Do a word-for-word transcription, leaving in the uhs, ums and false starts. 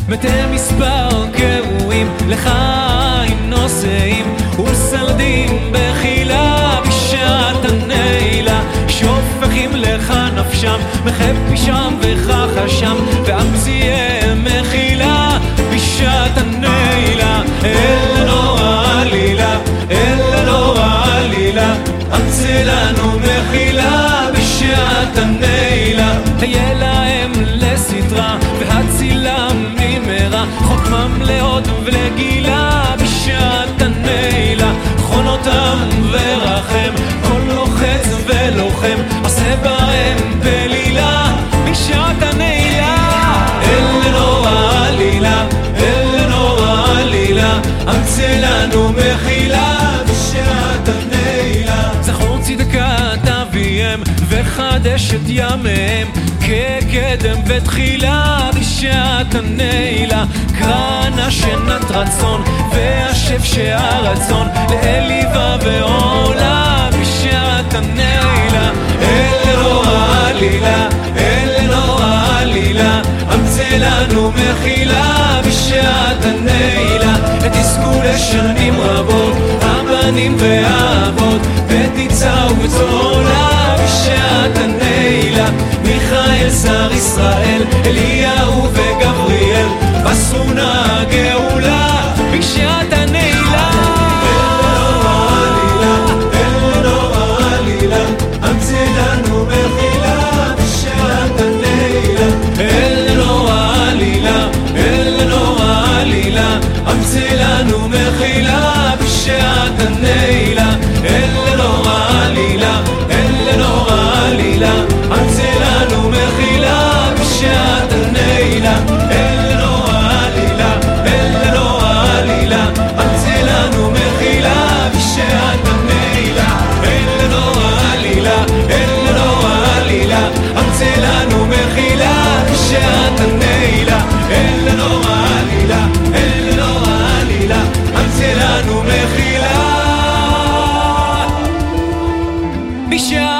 מתי מספר קרועים לחיים נוסעים וסרדים בחילה בשעת הנעילה שופכים לך נפשם מחפי שם וככה שם ואמציהם מחילה בשעת הנעילה אלה נורא עלילה אלה נורא עלילה אמצא לנו מחילה בשעת הנעילה תהיה להם לסדרה והצילם ממרה חותמם לעוד ולגילה בשעת הנעילה חונותם ורחם כל לוחץ ולוחם עושה בהם בלילה בשעת הנעילה אלה נורא עלילה אלה נורא עלילה אמצא לנו מחילה בשעת הנעילה זכור צדקת אביהם וחדש את ימיהם כקדם ותחילה בשעת הנעילה קרנה שנת רצון והשף שהרצון לאליבה ועולה בשעת הנעילה אלה נורא עלילה אלה נורא עלילה אמצא לנו מחילה בשעת הנעילה ותזכו לשנים רבות הבנים והאבות ותיצה ובצולה בשעת הנעילה מיכאל שר ישראל אליהו וגבריאל בסרונה גאולה בשעת הנעילה אלה נורא עלילה אלה נורא עלילה אמצא לנו מחילה בשעת הנעילה אלה נורא עלילה אלה נורא עלילה אמצא לנו מחילה בשעת הנעילה אלה נורא עלילה אלה נורא עלילה אמצא לנו מחילה בשעת הנעילה אלה נורא עלילה אלה נורא עלילה אמצא לנו מחילה בשעת הנעילה אלה נורא עלילה אלה נורא עלילה אמצא לנו מחילה בשעת הנעילה אלה נורא עלילה אלה נורא עלילה אמצא לנו מחילה בשעת